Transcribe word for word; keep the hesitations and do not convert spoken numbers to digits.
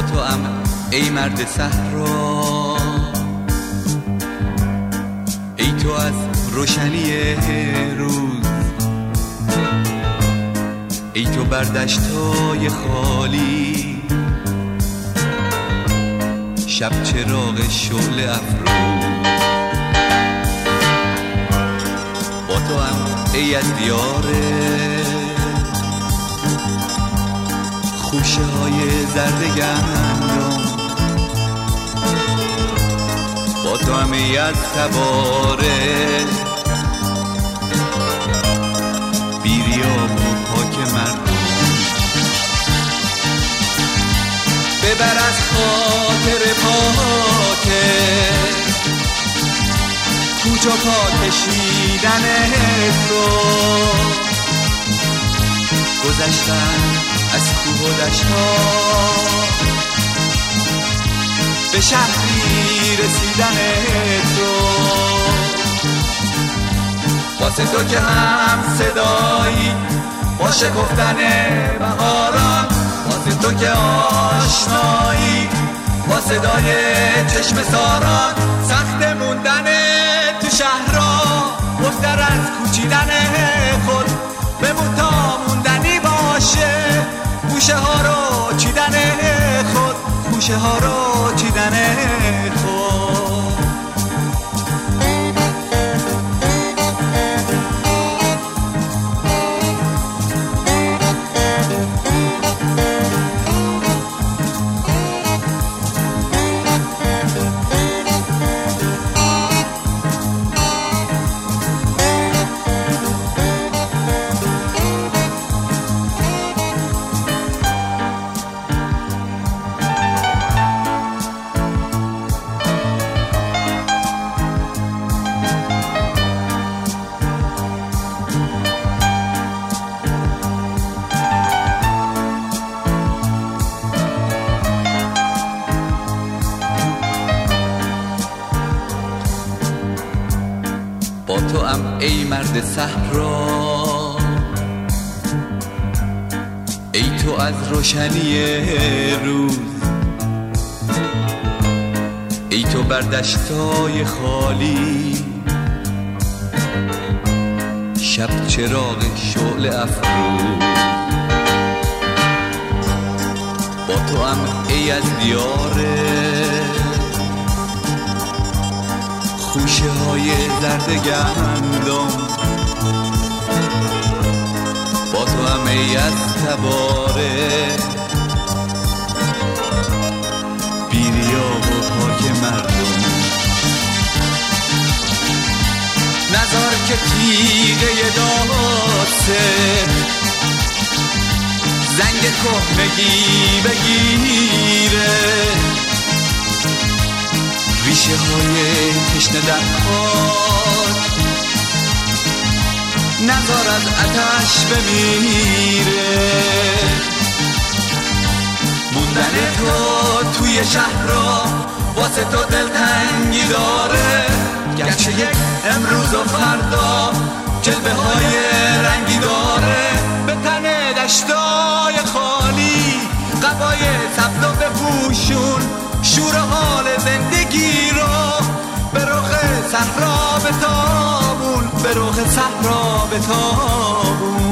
با تو ام ای مرد صحرا، ای تو از روشنی روز، ای تو بر دشتای خالی، شب چراغ شعله افروز. با تو ام ای از دیار خوشه های زرد گندم، با تو ام ای از تباره بیریاب و پاک مردم. ببر از خاطر پاکه کوچه پا کشیدن تو، گذشتن از کوه و دشتا به شهری رسیدن تو. واسه تو که هم صدایی با شکفتن بهاران، واسه تو که آشنایی با صدای چشم ساران، سخت موندن تو شهرها بهتر از کوچیدن خود، بمون تا موندنی باشه گوشه ها رو چیدن خود، گوشه ها رو چیدن خود. با تو ام ای مرد صحرا، ای تو از روشنی روز، ای تو بر دشتای خالی، شب چراغ شعله افروز. با تو ام ای از دیار خوشه های زرد گندم، با تو هم ای از تباره بیریاب و پاک مردم. نذار که تیغه داسته زنگ کهنگی بگیره، ریشه های تشنه در خاک نذار از آتش بمیره. موندن تو توی شهرها واسه تو دلتنگی داره، گرچه یک امروز و فردا جلوه های رنگی داره. به تن دشتای خالی قبای سبز و بپوشون، شور حال زندگی رو به رخ صحرا بتابون، به رخ صحرا بتابون.